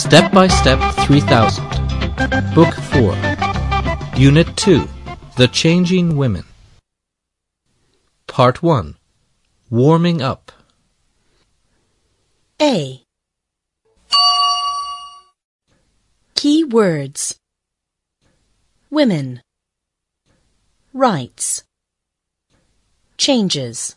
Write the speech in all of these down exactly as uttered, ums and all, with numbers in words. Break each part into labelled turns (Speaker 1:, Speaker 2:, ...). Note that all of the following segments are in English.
Speaker 1: Step by Step three thousand. Book four. Unit two. The Changing Women. Part one. Warming Up.
Speaker 2: A. Key words. Women. Rights. Changes.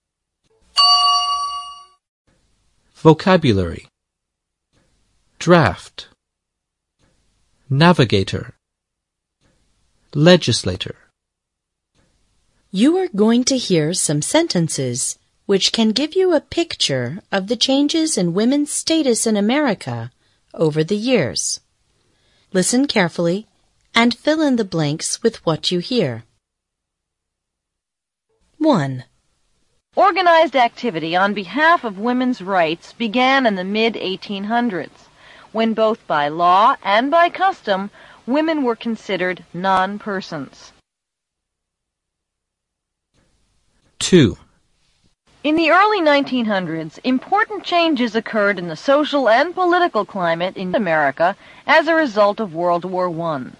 Speaker 1: Vocabulary. Draft. Navigator. Legislator.
Speaker 2: You are going to hear some sentences which can give you a picture of the changes in women's status in America over the years. Listen carefully and fill in the blanks with what you hear. one.
Speaker 3: Organized activity on behalf of women's rights began in the mid eighteen hundreds, when both by law and by custom, women were considered non-persons.
Speaker 1: two.
Speaker 3: In the early nineteen hundreds, important changes occurred in the social and political climate in America as a result of World War One.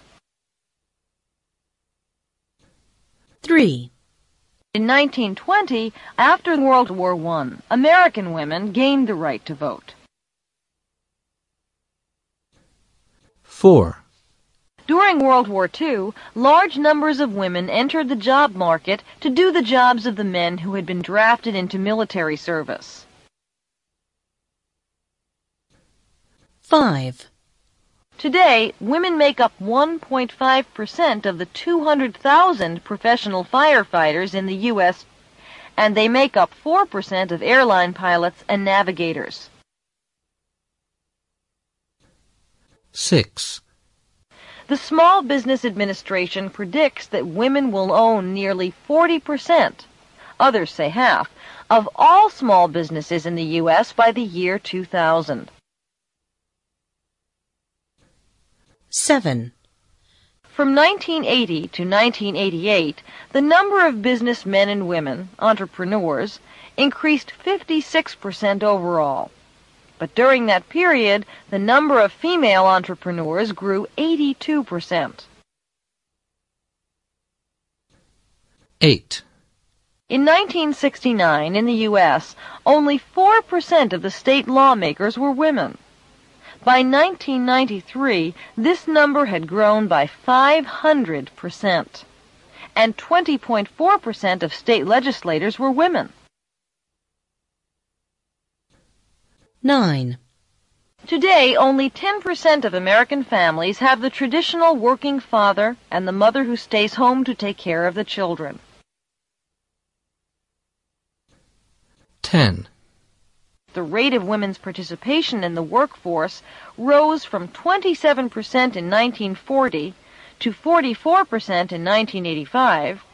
Speaker 2: three.
Speaker 3: In nineteen twenty, after World War One, American women gained the right to vote.
Speaker 1: four.
Speaker 3: During World War Two, large numbers of women entered the job market to do the jobs of the men who had been drafted into military service.
Speaker 2: five.
Speaker 3: Today, women make up one point five percent of the two hundred thousand professional firefighters in the U S, and they make up four percent of airline pilots and navigators.
Speaker 1: six.
Speaker 3: The Small Business Administration predicts that women will own nearly forty percent, others say half, of all small businesses in the U S by the year two thousand.
Speaker 2: seven.
Speaker 3: From nineteen eighty to nineteen eighty-eight, the number of businessmen and women, entrepreneurs, increased fifty-six percent overall. But during that period, the number of female entrepreneurs grew eighty-two percent.
Speaker 1: eight.
Speaker 3: In nineteen sixty-nine, in the U S, only four percent of the state lawmakers were women. By nineteen ninety-three, this number had grown by five hundred percent, and twenty point four percent of state legislators were women.
Speaker 2: nine.
Speaker 3: Today, only ten percent of American families have the traditional working father and the mother who stays home to take care of the children.
Speaker 1: ten.
Speaker 3: The rate of women's participation in the workforce rose from twenty-seven percent in nineteen forty to forty-four percent in nineteen eighty-five